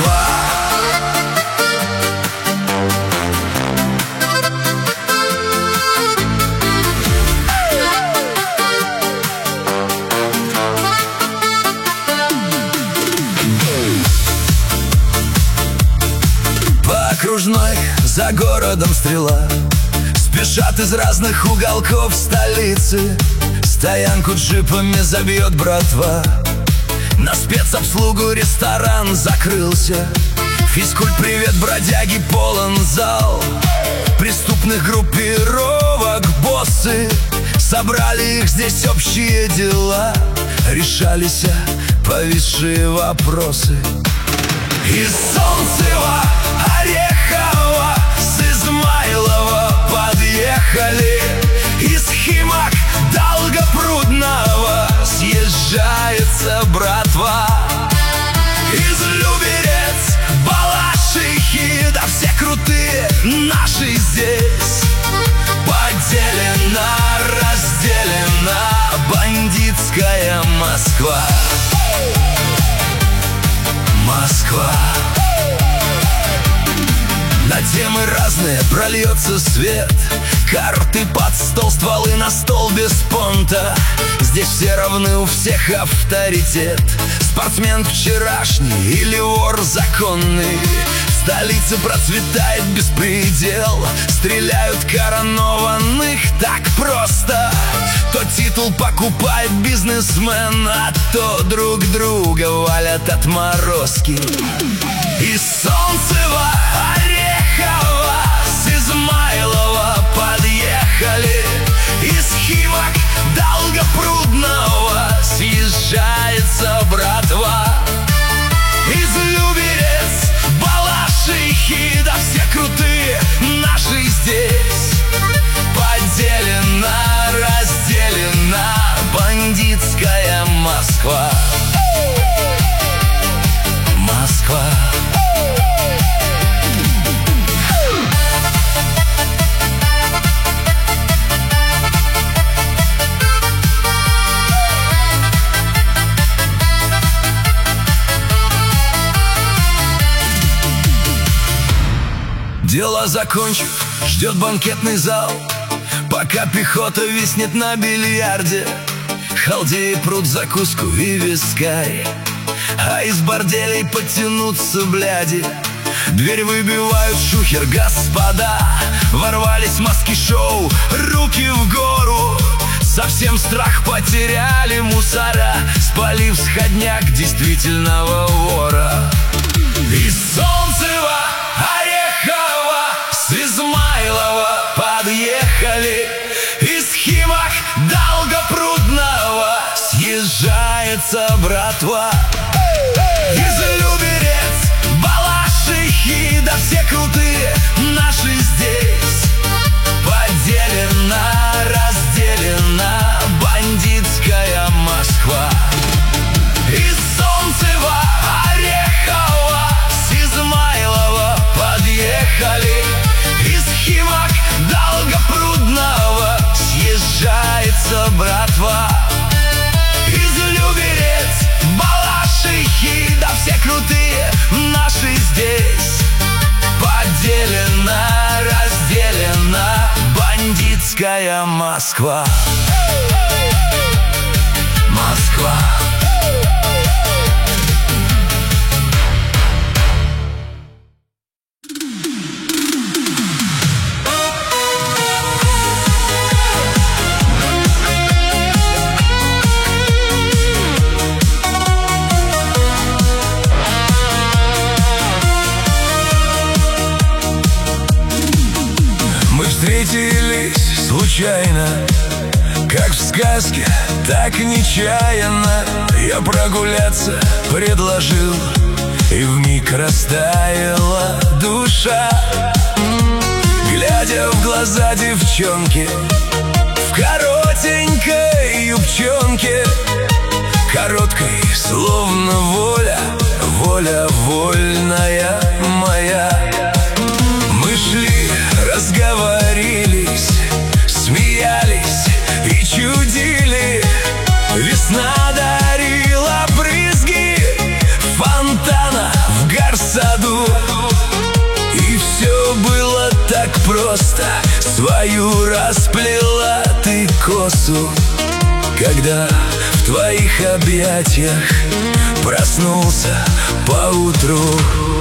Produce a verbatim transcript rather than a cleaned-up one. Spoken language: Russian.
Москва. По окружной за городом стрела, спешат из разных уголков столицы. Стоянку джипами забьет братва, на спецобслугу ресторан закрылся. Физкульт-привет, бродяги, полон зал. Преступных группировок боссы, собрали их здесь общие дела. Решались повисшие вопросы. Из Солнцева, Орехова, с Измайлова подъехали. Из Химок, Долгопрудного съезжается братва. Из Люберец, Балашихи, да все крутые наши здесь. Поделена, разделена бандитская Москва. Москва. На темы разные прольется свет. Карты под стол, стволы на стол без понта. Здесь все равны, у всех авторитет. Спортсмен вчерашний или вор законный. В столице процветает беспредел. Стреляют коронованных так просто. То титул покупает бизнесмен, а то друг друга валят отморозки. Из Солнцева, Орехова, с Измайлова подъехали. Из Химок, Долгопрудного съезжается братва. Из Люберец, Балашихи, да все крутые наши здесь. Поделена, разделена бандитская Москва. Москва. Дела закончив, ждет банкетный зал, пока пехота виснет на бильярде. Халдеи прут закуску и вискарь, а из борделей подтянутся бляди. Дверь выбивают шухер, господа. Ворвались маски-шоу, руки в гору. Совсем страх потеряли мусора, спалив сходняк действительного вора. Из Солнцева, Орехова, с Измайлова подъехали. Из Химок, Долгопрудного съезжается братва. Из Люберец, Балашихи, да все крутые наши здесь. Поделена, разделена бандитская Москва. Из Солнцева, Орехова, с Измайлова подъехали. Из Химок, Долгопрудного съезжается братва. Из Люберец, Балашихи, да все крутые наши здесь. Поделена, разделена бандитская Москва. Москва. Встретились случайно, как в сказке, так нечаянно. Я прогуляться предложил, и вмиг растаяла душа. Глядя в глаза девчонки в коротенькой юбчонке, короткой, словно воля, воля вольная моя. Мы шли, разговорились, смеялись и чудили. Весна дарила брызги фонтана в горсах. просто свою расплела ты косу, когда в твоих объятиях проснулся поутру.